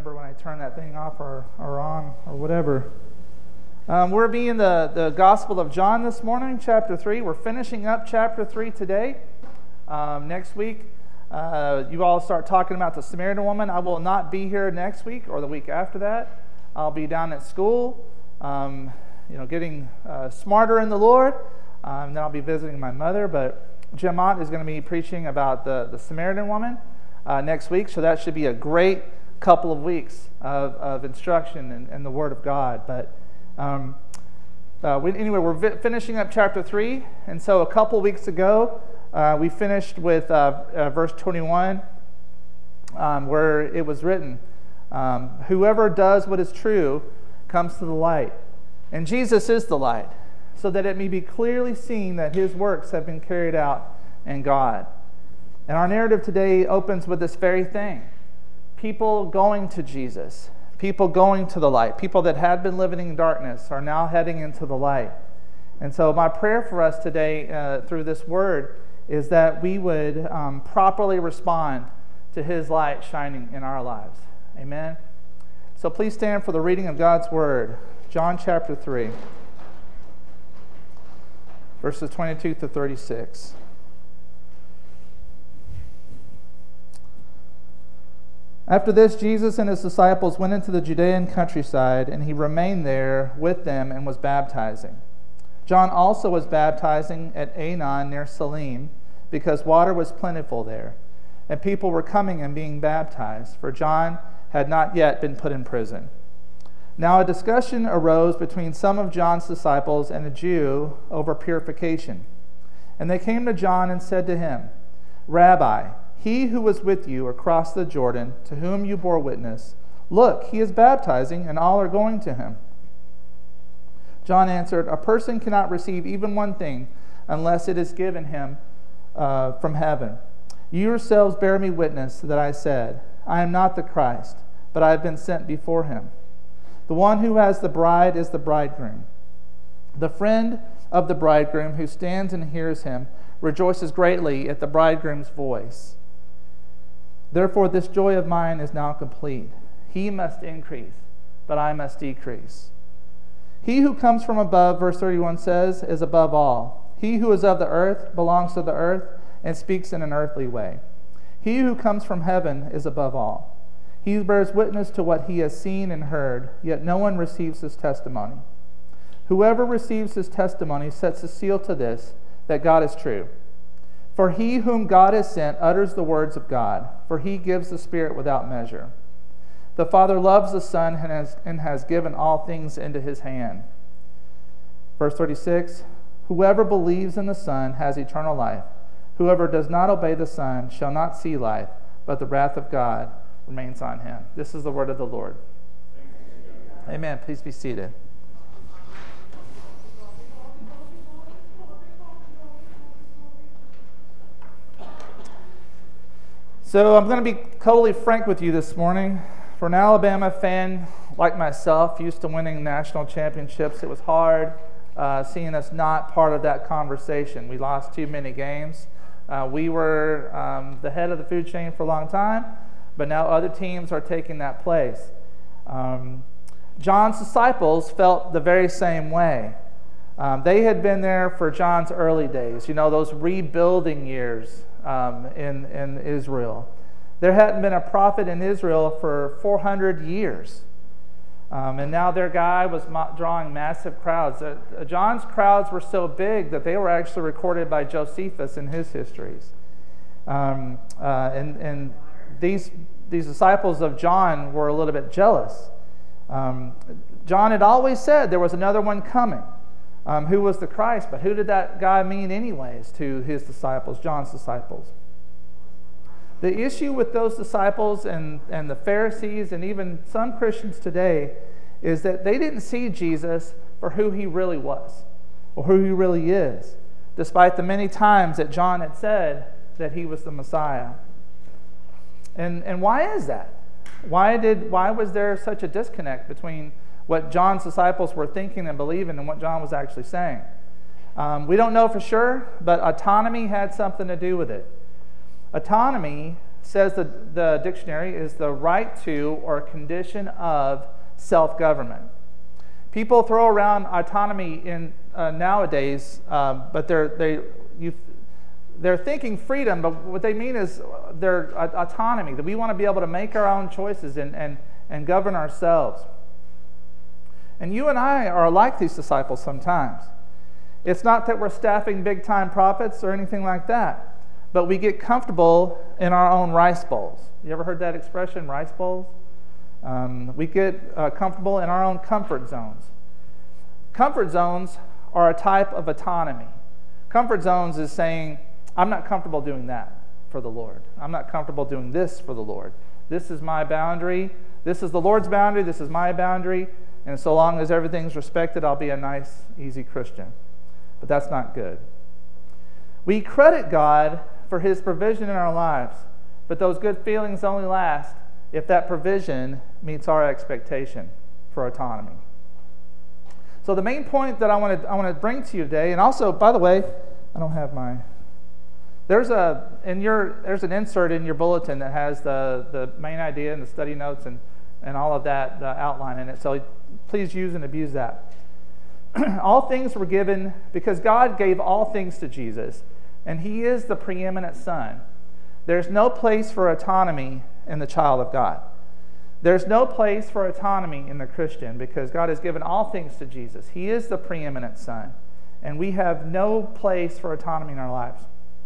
remember when I turn that thing off or on or whatever. We're being the Gospel of John this morning, chapter 3. We're finishing up chapter 3 today. Next week, you all start talking about the Samaritan woman. I will not be here next week or the week after that. I'll be down at school, getting smarter in the Lord. Then I'll be visiting my mother. But Jim Ott is going to be preaching about the Samaritan woman next week. So that should be a great couple of weeks of instruction in the Word of God. But we're finishing up chapter 3. And so a couple of weeks ago, we finished with verse 21, where it was written, whoever does what is true comes to the light. And Jesus is the light, so that it may be clearly seen that his works have been carried out in God. And our narrative today opens with this very thing. People going to Jesus, people going to the light, people that had been living in darkness are now heading into the light. And so my prayer for us today through this word is that we would properly respond to his light shining in our lives. Amen. So please stand for the reading of God's word. John chapter 3, verses 22 to 36. After this, Jesus and his disciples went into the Judean countryside, and he remained there with them and was baptizing. John also was baptizing at Aenon near Salim, because water was plentiful there, and people were coming and being baptized, for John had not yet been put in prison. Now a discussion arose between some of John's disciples and a Jew over purification. And they came to John and said to him, Rabbi, he who was with you across the Jordan, to whom you bore witness, look, he is baptizing, and all are going to him. John answered, a person cannot receive even one thing unless it is given him from heaven. You yourselves bear me witness that I said, I am not the Christ, but I have been sent before him. The one who has the bride is the bridegroom. The friend of the bridegroom who stands and hears him rejoices greatly at the bridegroom's voice. Therefore this joy of mine is now complete. He must increase, but I must decrease. He who comes from above, verse 31 says, is above all. He who is of the earth belongs to the earth and speaks in an earthly way. He who comes from heaven is above all. He bears witness to what he has seen and heard, yet no one receives his testimony. Whoever receives his testimony sets a seal to this, that God is true. For he whom God has sent utters the words of God, for he gives the Spirit without measure. The Father loves the Son and has given all things into his hand. Verse 36, whoever believes in the Son has eternal life. Whoever does not obey the Son shall not see life, but the wrath of God remains on him. This is the word of the Lord. Amen. Please be seated. So I'm going to be totally frank with you this morning. For an Alabama fan like myself, used to winning national championships, it was hard seeing us not part of that conversation. We lost too many games. We were the head of the food chain for a long time, but now other teams are taking that place. John's disciples felt the very same way. They had been there for John's early days, those rebuilding years in Israel. There hadn't been a prophet in Israel for 400 years. And now their guy was drawing massive crowds. John's crowds were so big that they were actually recorded by Josephus in his histories. And these disciples of John were a little bit jealous. John had always said there was another one coming, who was the Christ. But who did that guy mean anyways to his disciples, John's disciples? The issue with those disciples and the Pharisees and even some Christians today is that they didn't see Jesus for who he really was or who he really is, despite the many times that John had said that he was the Messiah. And why is that? Why was there such a disconnect between what John's disciples were thinking and believing and what John was actually saying? We don't know for sure, but autonomy had something to do with it. Autonomy says the dictionary, is the right to or condition of self-government. People throw around autonomy in nowadays, but they're thinking freedom, but what they mean is their autonomy, that we want to be able to make our own choices and govern ourselves. And you and I are like these disciples sometimes. It's not that we're staffing big-time prophets or anything like that, but we get comfortable in our own rice bowls. You ever heard that expression, rice bowls? We get comfortable in our own comfort zones. Comfort zones are a type of autonomy. Comfort zones is saying, I'm not comfortable doing that for the Lord. I'm not comfortable doing this for the Lord. This is my boundary. This is the Lord's boundary. This is my boundary. And so long as everything's respected, I'll be a nice, easy Christian. But that's not good. We credit God for His provision in our lives, but those good feelings only last if that provision meets our expectation for autonomy. So the main point that I want to bring to you today, and also, by the way, I don't have my... There's an insert in your bulletin that has the main idea and the study notes and all of that outline in it. So please use and abuse that. All things were given because God gave all things to Jesus, and He is the preeminent Son. There's no place for autonomy in the child of God. There's no place for autonomy in the Christian because God has given all things to Jesus. He is the preeminent Son, and we have no place for autonomy in our lives.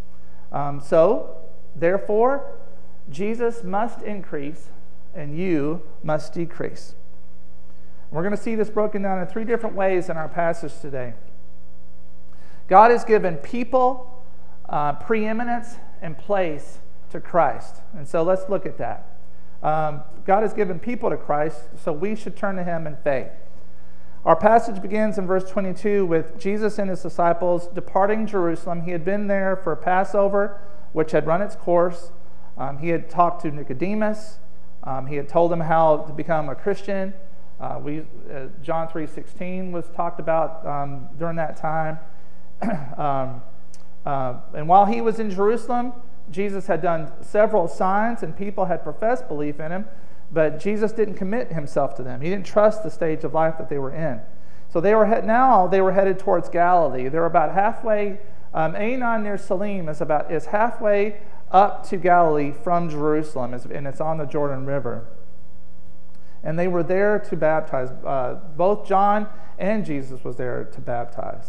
Therefore, Jesus must increase and you must decrease. We're going to see this broken down in 3 different ways in our passage today. God has given people preeminence and place to Christ. And so let's look at that. God has given people to Christ, so we should turn to Him in faith. Our passage begins in verse 22 with Jesus and His disciples departing Jerusalem. He had been there for Passover, which had run its course. He had talked to Nicodemus. He had told him how to become a Christian. John 3:16 was talked about during that time. And while He was in Jerusalem, Jesus had done several signs and people had professed belief in Him, but Jesus didn't commit Himself to them. He didn't trust the stage of life that they were in. So they were headed towards Galilee. They were about halfway. Aenon near Salim is halfway up to Galilee from Jerusalem, and it's on the Jordan River. And they were there to baptize. Both John and Jesus was there to baptize.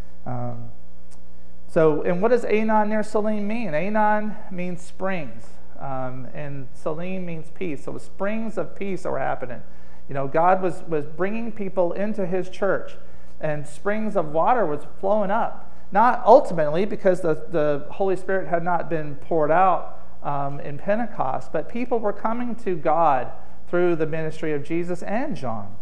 And what does Aenon near Salim mean? Aenon means springs, and Salim means peace. So it was springs of peace that were happening. God was bringing people into His church, and springs of water was flowing up. Not ultimately because the Holy Spirit had not been poured out in Pentecost, but people were coming to God through the ministry of Jesus and John.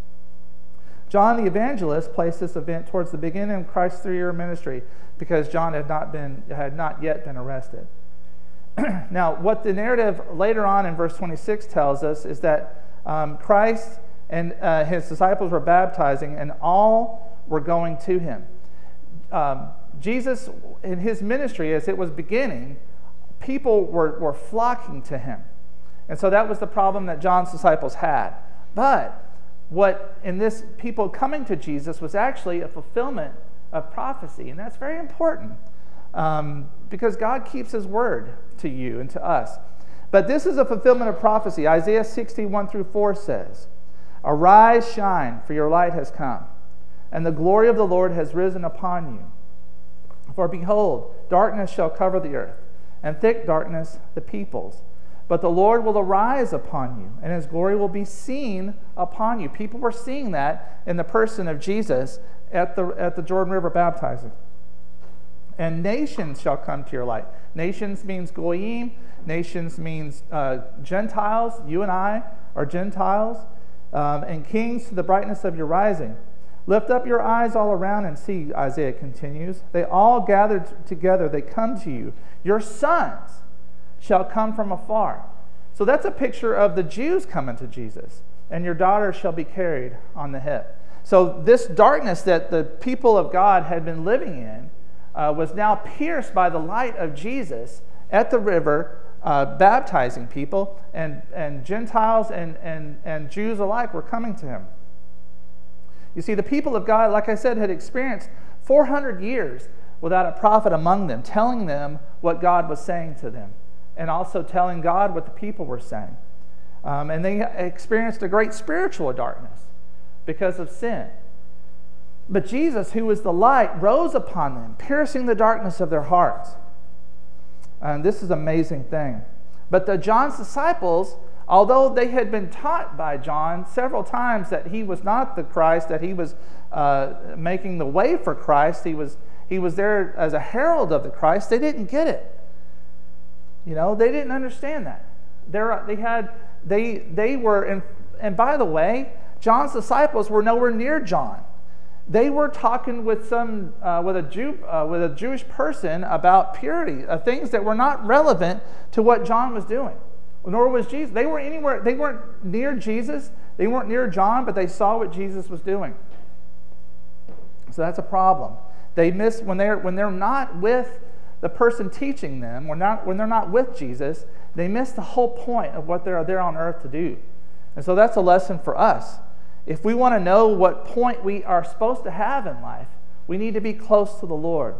John the evangelist placed this event towards the beginning of Christ's 3-year ministry because John had not yet been arrested. Now, what the narrative later on in verse 26 tells us is that Christ and His disciples were baptizing, and all were going to Him. Jesus, in His ministry, as it was beginning, people were flocking to Him. And so that was the problem that John's disciples had. But what in this people coming to Jesus was actually a fulfillment of prophecy. And that's very important because God keeps His word to you and to us. But this is a fulfillment of prophecy. Isaiah 60:1-4 says, "Arise, shine, for your light has come, and the glory of the Lord has risen upon you. For behold, darkness shall cover the earth, and thick darkness the peoples. But the Lord will arise upon you, and His glory will be seen upon you." People were seeing that in the person of Jesus at the Jordan River baptizing. "And nations shall come to your light." Nations means goyim. Nations means Gentiles. You and I are Gentiles. "And kings to the brightness of your rising. Lift up your eyes all around and see," Isaiah continues. "They all gathered together. They come to you. Your sons shall come from afar." So that's a picture of the Jews coming to Jesus. "And your daughters shall be carried on the hip." So this darkness that the people of God had been living in was now pierced by the light of Jesus at the river baptizing people, and Gentiles and Jews alike were coming to him. You see, the people of God, like I said, had experienced 400 years without a prophet among them, telling them what God was saying to them, and also telling God what the people were saying. And they experienced a great spiritual darkness because of sin. But Jesus, who was the light, rose upon them, piercing the darkness of their hearts. And this is an amazing thing. But John's disciples, although they had been taught by John several times that he was not the Christ, that he was making the way for Christ, he was there as a herald of the Christ, they didn't get it. They didn't understand that. They were, and by the way, John's disciples were nowhere near John. They were talking with a Jewish person about purity, things that were not relevant to what John was doing. Nor was Jesus. They weren't near Jesus. They weren't near John, but they saw what Jesus was doing. So that's a problem. They miss when they're not with the person teaching them, when they're not with Jesus, they miss the whole point of what they're there on earth to do. And so that's a lesson for us. If we want to know what point we are supposed to have in life, we need to be close to the Lord.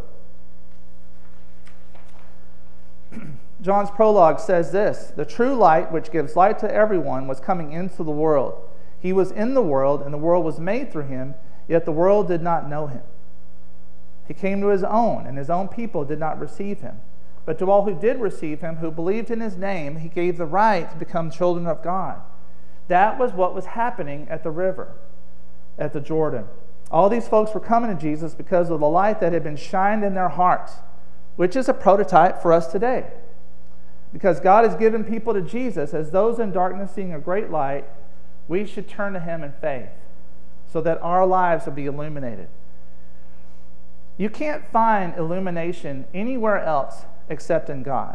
John's prologue says this: the true light, which gives light to everyone, was coming into the world. He was in the world, and the world was made through him, yet the world did not know him. He came to his own, and his own people did not receive him. But to all who did receive him, who believed in his name, he gave the right to become children of God. That was what was happening at the river, at the Jordan. All these folks were coming to Jesus because of the light that had been shined in their hearts, which is a prototype for us today. Because God has given people to Jesus as those in darkness seeing a great light, we should turn to him in faith so that our lives will be illuminated. You can't find illumination anywhere else except in God.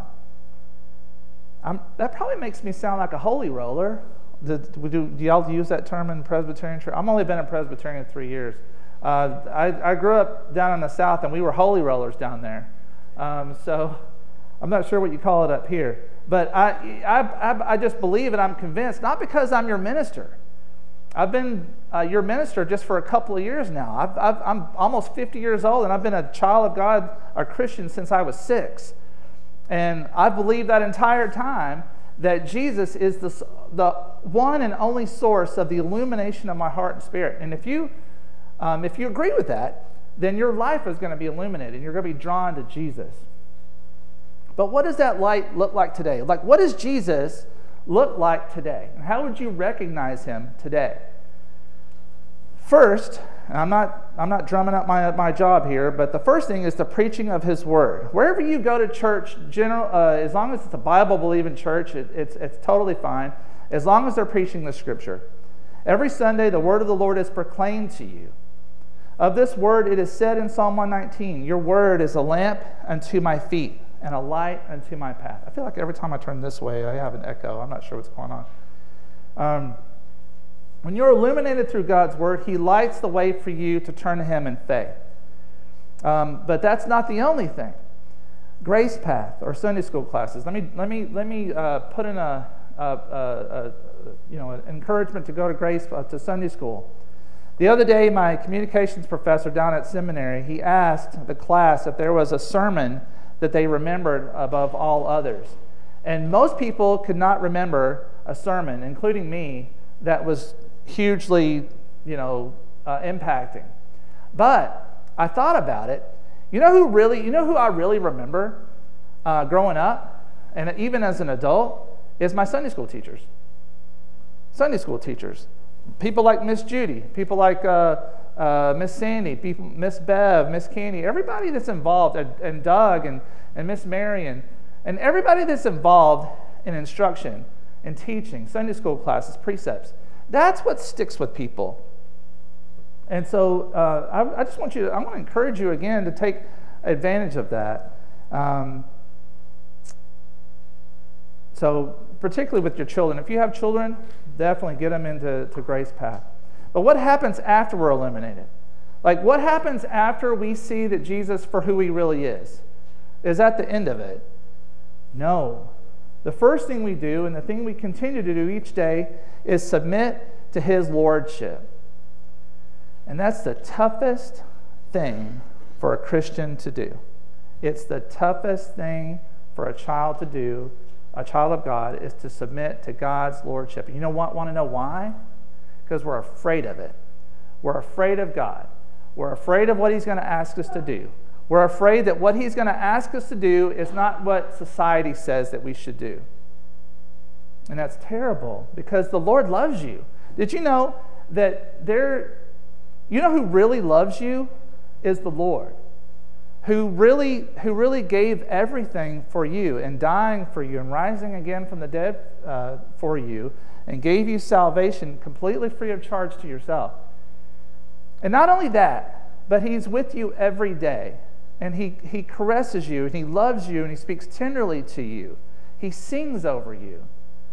That probably makes me sound like a holy roller. Do y'all use that term in Presbyterian church? I've only been in Presbyterian 3 years. I grew up down in the South, and we were holy rollers down there. So I'm not sure what you call it up here. But I just believe and I'm convinced, not because I'm your minister. I've been your minister just for a couple of years now. I'm almost 50 years old, and I've been a child of God, a Christian, since I was 6. And I believe that entire time that Jesus is the one and only source of the illumination of my heart and spirit. And if you agree with that, then your life is going to be illuminated, and you're going to be drawn to Jesus. But what does that light look like today? Like, what does Jesus look like today? And how would you recognize him today? First, and I'm not drumming up my job here, but the first thing is the preaching of his word. Wherever you go to church, as long as it's a Bible-believing church, it's totally fine, as long as they're preaching the Scripture. Every Sunday, the word of the Lord is proclaimed to you. Of this word, it is said in Psalm 119, your word is a lamp unto my feet and a light unto my path. I feel like every time I turn this way, I have an echo. I'm not sure what's going on. When you're illuminated through God's word, he lights the way for you to turn to him in faith. But that's not the only thing. Grace Path or Sunday school classes. Let me put in an encouragement to go to Grace to Sunday school. The other day, my communications professor down at seminary, he asked the class if there was a sermon that they remembered above all others. And most people could not remember a sermon, including me, that was hugely, impacting. But I thought about it. You know who I really remember growing up, and even as an adult, is my Sunday school teachers. Sunday school teachers. People like Miss Judy, people like Miss Sandy, Miss Bev, Miss Candy, everybody that's involved, and Doug and Miss Marion, and everybody that's involved in instruction and teaching, Sunday school classes, precepts. That's what sticks with people. And so I want to encourage you again to take advantage of that. So particularly with your children. If you have children, definitely get them into Grace Path. But what happens after we're illuminated? Like, what happens after we see that Jesus for who he really is? Is that the end of it? No. the first thing we do, and the thing we continue to do each day, is submit to his lordship. And that's the toughest thing for a Christian to do. It's the toughest thing for a child to do, a child of God, is to submit to God's lordship. You know what? Want to know why? Because we're afraid of it. We're afraid of God. We're afraid of what he's going to ask us to do. We're afraid that what he's going to ask us to do is not what society says that we should do. And that's terrible, because the Lord loves you. Did you know that you know who really loves you is the Lord, who really gave everything for you, and dying for you, and rising again from the dead for you, and gave you salvation completely free of charge to yourself. And not only that, but he's with you every day, and he caresses you, and he loves you, and he speaks tenderly to you. He sings over you.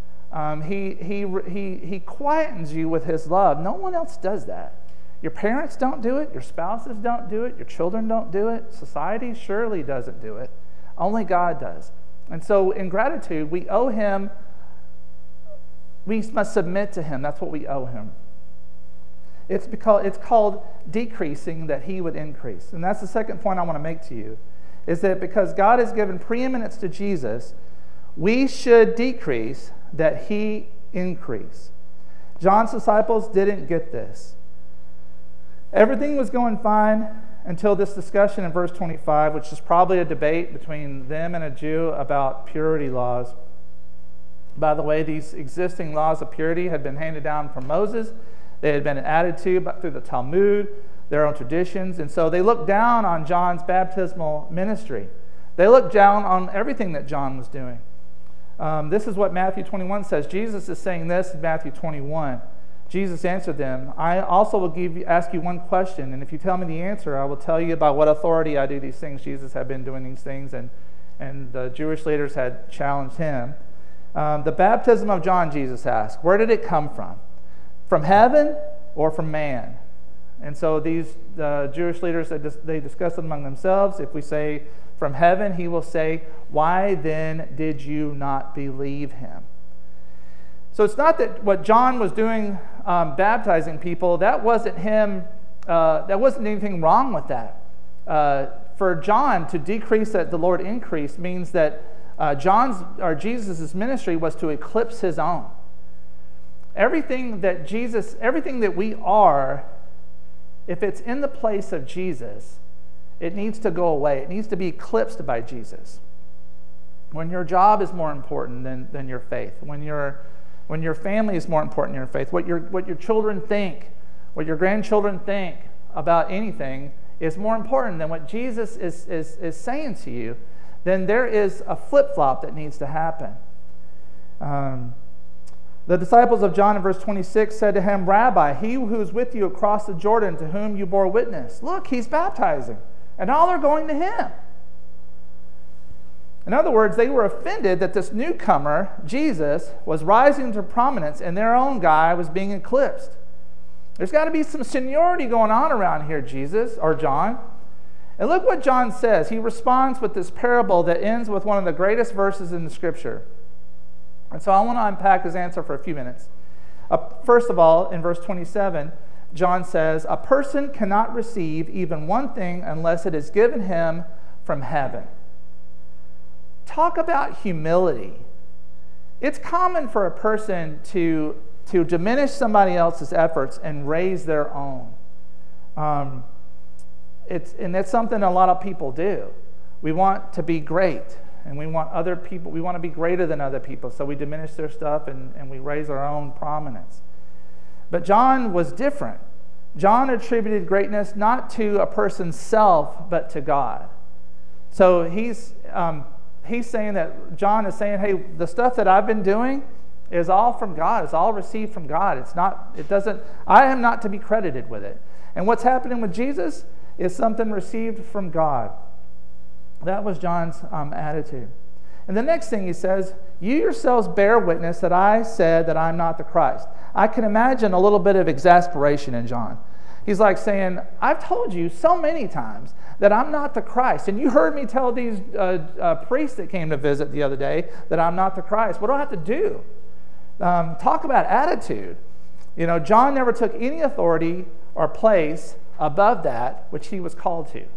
He quietens you with his love. No one else does that. Your parents don't do it. Your spouses don't do it. Your children don't do it. Society surely doesn't do it. Only God does. And so in gratitude, we owe him, we must submit to him. That's what we owe him. It's called decreasing that he would increase. And that's the second point I want to make to you, is that because God has given preeminence to Jesus, we should decrease that he increase. John's disciples didn't get this. Everything was going fine until this discussion in verse 25, which is probably a debate between them and a Jew about purity laws. By the way, these existing laws of purity had been handed down from Moses. They had been added to through the Talmud, their own traditions. And so they looked down on John's baptismal ministry. They looked down on everything that John was doing. This is what Matthew 21 says. Jesus is saying this in Matthew 21. Jesus answered them, I also will ask you one question, and if you tell me the answer, I will tell you by what authority I do these things. Jesus had been doing these things, and the Jewish leaders had challenged him. The baptism of John, Jesus asked, where did it come from? From heaven or from man? And so these Jewish leaders, they discussed among themselves. If we say from heaven, he will say, why then did you not believe him? So it's not that what John was doing, baptizing people, that wasn't him, that wasn't anything wrong with that. For John to decrease that the Lord increased means that Jesus' ministry was to eclipse his own. Everything that we are, if it's in the place of Jesus, it needs to go away. It needs to be eclipsed by Jesus. When your job is more important than your faith, when your family is more important than your faith, what your children think, what your grandchildren think about anything is more important than what Jesus is saying to you, then there is a flip-flop that needs to happen. The disciples of John in verse 26 said to him, Rabbi, he who is with you across the Jordan, to whom you bore witness, look, he's baptizing, and all are going to him. In other words, they were offended that this newcomer, Jesus, was rising to prominence and their own guy was being eclipsed. There's got to be some seniority going on around here, Jesus, or John. And look what John says. He responds with this parable that ends with one of the greatest verses in the Scripture. And so I want to unpack his answer for a few minutes. First of all, in verse 27, John says, a person cannot receive even one thing unless it is given him from heaven. Talk about humility. It's common for a person to diminish somebody else's efforts and raise their own. And that's something a lot of people do. We want to be great, and we want to be greater than other people, so we diminish their stuff and we raise our own prominence. But John was different. John attributed greatness not to a person's self, but to God. So he's saying that, John is saying, hey, the stuff that I've been doing is all from God. It's all received from God. I am not to be credited with it. And what's happening with Jesus is something received from God. That was John's attitude. And the next thing he says, you yourselves bear witness that I said that I'm not the Christ. I can imagine a little bit of exasperation in John. He's like saying, I've told you so many times that I'm not the Christ. And you heard me tell these priests that came to visit the other day that I'm not the Christ. What do I have to do? Talk about attitude. John never took any authority or place above that which he was called to.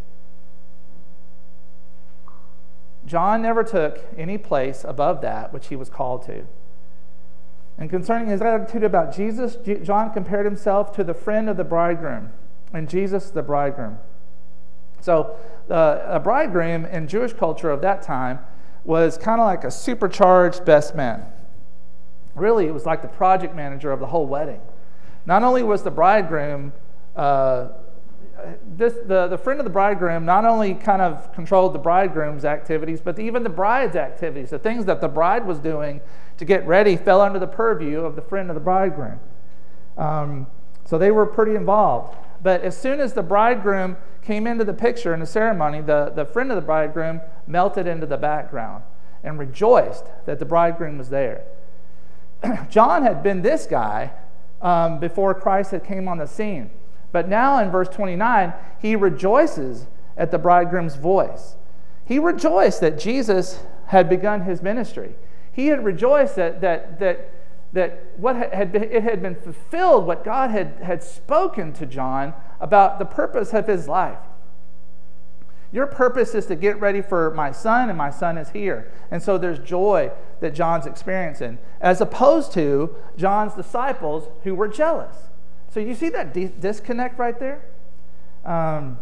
John never took any place above that which he was called to. And concerning his attitude about Jesus, John compared himself to the friend of the bridegroom, and Jesus the bridegroom. So a bridegroom in Jewish culture of that time was kind of like a supercharged best man. Really, it was like the project manager of the whole wedding. Not only was the bridegroom, the friend of the bridegroom not only kind of controlled the bridegroom's activities, but even the bride's activities. The things that the bride was doing to get ready fell under the purview of the friend of the bridegroom. So they were pretty involved. But as soon as the bridegroom came into the picture in the ceremony, the friend of the bridegroom melted into the background and rejoiced that the bridegroom was there. John had been this guy before Christ had came on the scene. But now in verse 29, he rejoices at the bridegroom's voice. He rejoiced that Jesus had begun his ministry. He had rejoiced that what had been fulfilled, what God had spoken to John about the purpose of his life. Your purpose is to get ready for my son, and my son is here. And so there's joy that John's experiencing, as opposed to John's disciples who were jealous. So you see that disconnect right there? And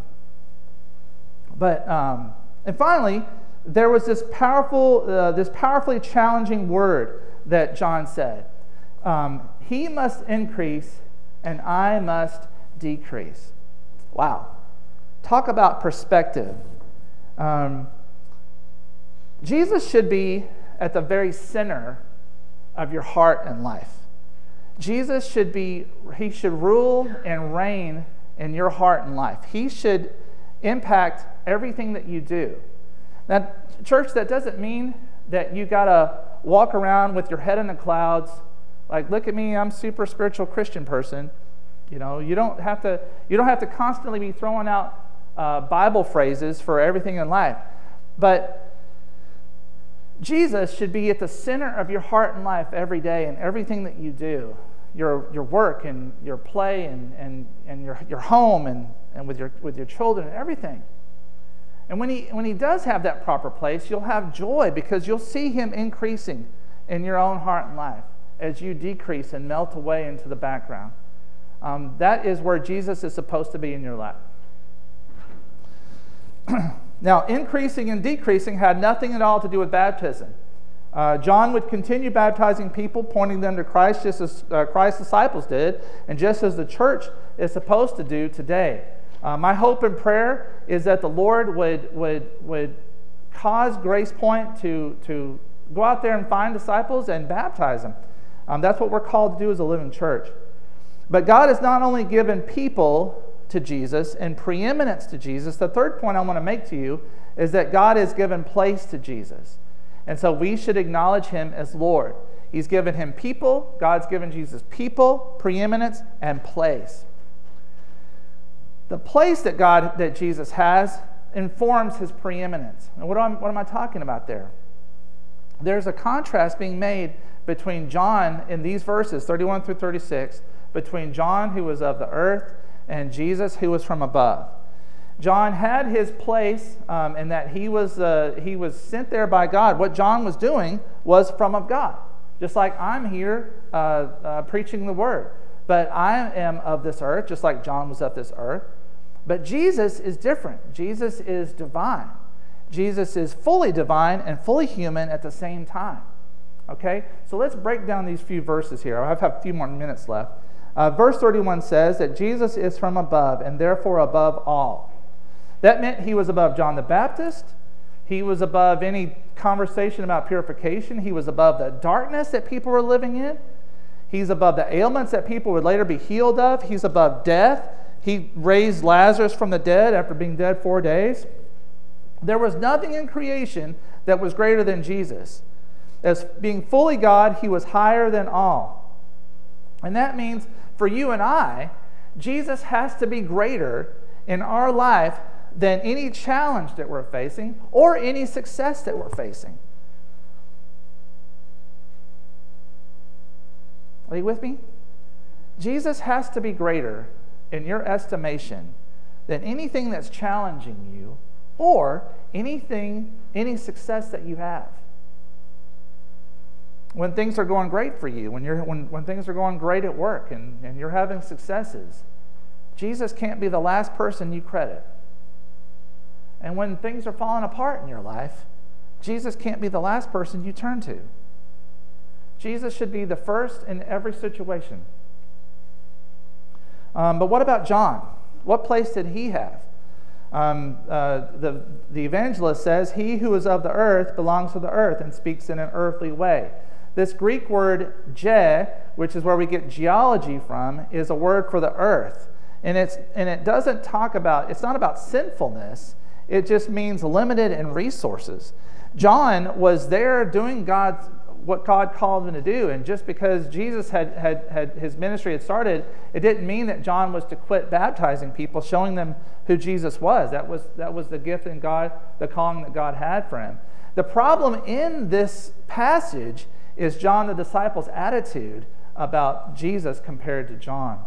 finally, there was this powerfully challenging word that John said. He must increase and I must decrease. Wow. Talk about perspective. Jesus should be at the very center of your heart and life. Jesus should rule and reign in your heart and life. He should impact everything that you do. Now, church, that doesn't mean that you got to walk around with your head in the clouds, like, look at me, I'm a super spiritual Christian person. You don't have to constantly be throwing out Bible phrases for everything in life. But Jesus should be at the center of your heart and life every day and everything that you do. Your work and your play and your home and with your children and everything. And when he does have that proper place, you'll have joy because you'll see him increasing in your own heart and life as you decrease and melt away into the background. That is where Jesus is supposed to be in your life. Now, increasing and decreasing had nothing at all to do with baptism. John would continue baptizing people, pointing them to Christ, just as Christ's disciples did, and just as the church is supposed to do today. My hope and prayer is that the Lord would cause Grace Point to go out there and find disciples and baptize them. That's what we're called to do as a living church. But God has not only given people to Jesus and preeminence to Jesus. The third point I want to make to you is that God has given place to Jesus. And so we should acknowledge him as Lord. He's given him people. God's given Jesus people, preeminence, and place. The place that Jesus has informs his preeminence. And what am I talking about there? There's a contrast being made between John in these verses, 31 through 36, between John, who was of the earth, and Jesus, who was from above. John had his place in that he was sent there by God. What John was doing was from of God. Just like I'm here preaching the word. But I am of this earth, just like John was of this earth. But Jesus is different. Jesus is divine. Jesus is fully divine and fully human at the same time. Okay? So let's break down these few verses here. I have a few more minutes left. Verse 31 says that Jesus is from above and therefore above all. That meant he was above John the Baptist. He was above any conversation about purification. He was above the darkness that people were living in. He's above the ailments that people would later be healed of. He's above death. He raised Lazarus from the dead after being dead 4 days. There was nothing in creation that was greater than Jesus. As being fully God, he was higher than all. And that means for you and I Jesus has to be greater in our life than any challenge that we're facing or any success that we're facing. Are you with me? Jesus has to be greater in your estimation than anything that's challenging you or any success that you have. When things are going great for you, when things are going great at work and you're having successes, Jesus can't be the last person you credit. And when things are falling apart in your life, Jesus can't be the last person you turn to. Jesus should be the first in every situation. But what about John? What place did he have? The evangelist says, "He who is of the earth belongs to the earth and speaks in an earthly way." This Greek word "ge," which is where we get geology from, is a word for the earth. And it doesn't talk about, it's not about sinfulness. It just means limited in resources. John was there doing what God called him to do, and just because Jesus had his ministry had started, it didn't mean that John was to quit baptizing people, showing them who Jesus was. That was the gift in God, the calling that God had for him. The problem in this passage is John the disciple's attitude about Jesus compared to John.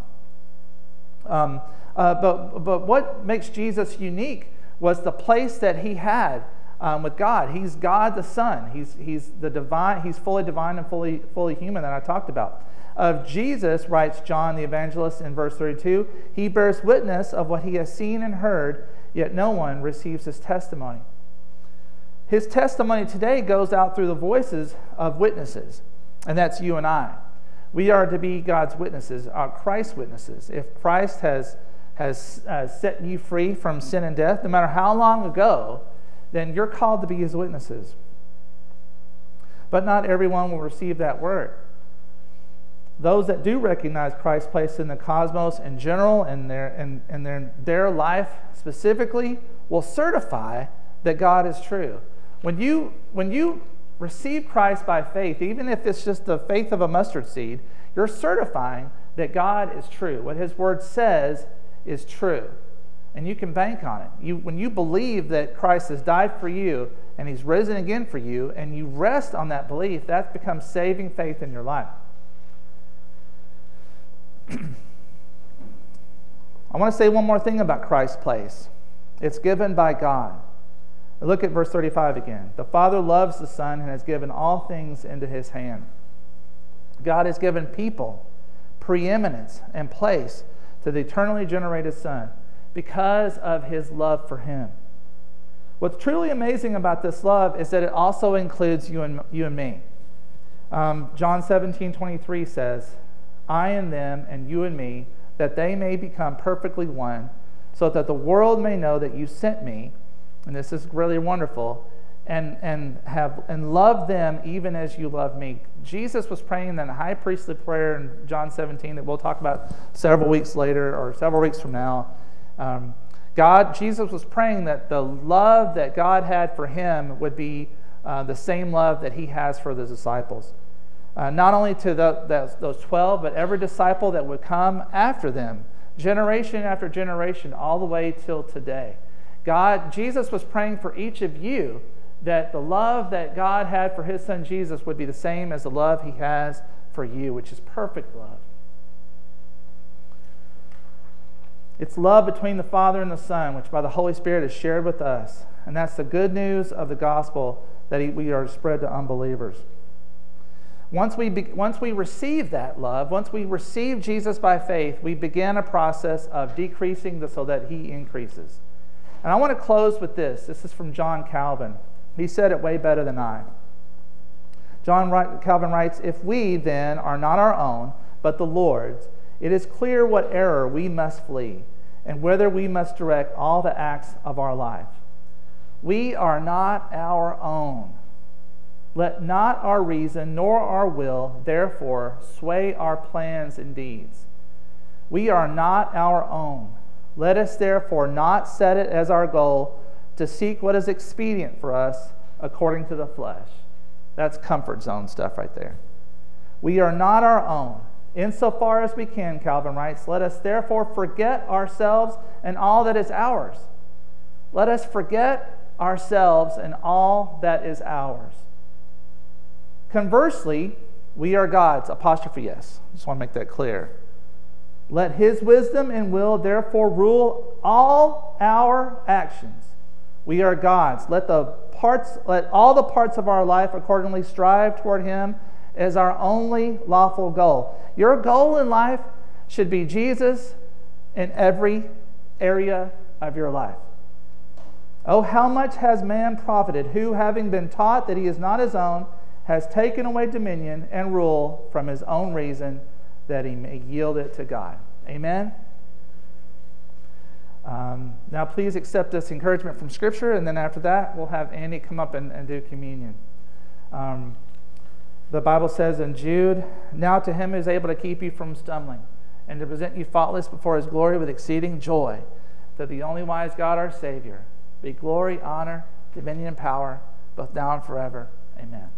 But what makes Jesus unique was the place that he had with God. He's God the Son. He's the divine. He's fully divine and fully human that I talked about. Of Jesus, writes John the evangelist in verse 32, "He bears witness of what he has seen and heard, yet no one receives his testimony." His testimony today goes out through the voices of witnesses, and that's you and I. We are to be God's witnesses, Christ's witnesses. If Christ has set you free from sin and death, no matter how long ago, then you're called to be his witnesses. But not everyone will receive that word. Those that do recognize Christ's place in the cosmos in general and their life specifically will certify that God is true. When you receive Christ by faith, even if it's just the faith of a mustard seed, you're certifying that God is true. What his word says is true. And you can bank on it. When you believe that Christ has died for you and he's risen again for you, and you rest on that belief, that becomes saving faith in your life. I want to say one more thing about Christ's place. It's given by God. Look at verse 35 again. "The Father loves the Son and has given all things into his hand." God has given people preeminence and place to the eternally generated Son because of his love for him. What's truly amazing about this love is that it also includes you and me. John 17:23 says, "I and them and you and me, that they may become perfectly one, so that the world may know that you sent me," and this is really wonderful, and love them even as you love me. Jesus was praying that high priestly prayer in John 17 that we'll talk about several weeks later or several weeks from now. Jesus was praying that the love that God had for him would be the same love that he has for the disciples. Not only to those 12, but every disciple that would come after them, generation after generation, all the way till today. Jesus was praying for each of you that the love that God had for his Son Jesus would be the same as the love he has for you, which is perfect love. It's love between the Father and the Son, which by the Holy Spirit is shared with us. And that's the good news of the gospel that we are to spread to unbelievers. Once we receive that love, once we receive Jesus by faith, we begin a process of decreasing so that he increases. And I want to close with this. This is from John Calvin. He said it way better than I. Calvin writes, "If we, then, are not our own, but the Lord's, it is clear what error we must flee, and whither we must direct all the acts of our life. We are not our own. Let not our reason nor our will, therefore, sway our plans and deeds. We are not our own. Let us therefore not set it as our goal to seek what is expedient for us according to the flesh." That's comfort zone stuff right there. We are not our own. Insofar as we can, Calvin writes, let us therefore forget ourselves and all that is ours. Let us forget ourselves and all that is ours. Conversely, we are God's, apostrophe S. Just want to make that clear. Let His wisdom and will therefore rule all our actions. We are God's. Let all the parts of our life accordingly strive toward Him as our only lawful goal. Your goal in life should be Jesus in every area of your life. Oh, how much has man profited, who, having been taught that he is not his own, has taken away dominion and rule from his own reason, that he may yield it to God. Amen? Now please accept this encouragement from Scripture, and then after that we'll have Andy come up and do communion. The Bible says in Jude, now to Him who is able to keep you from stumbling and to present you faultless before His glory with exceeding joy, that the only wise God our Savior be glory, honor, dominion, and power, both now and forever. Amen.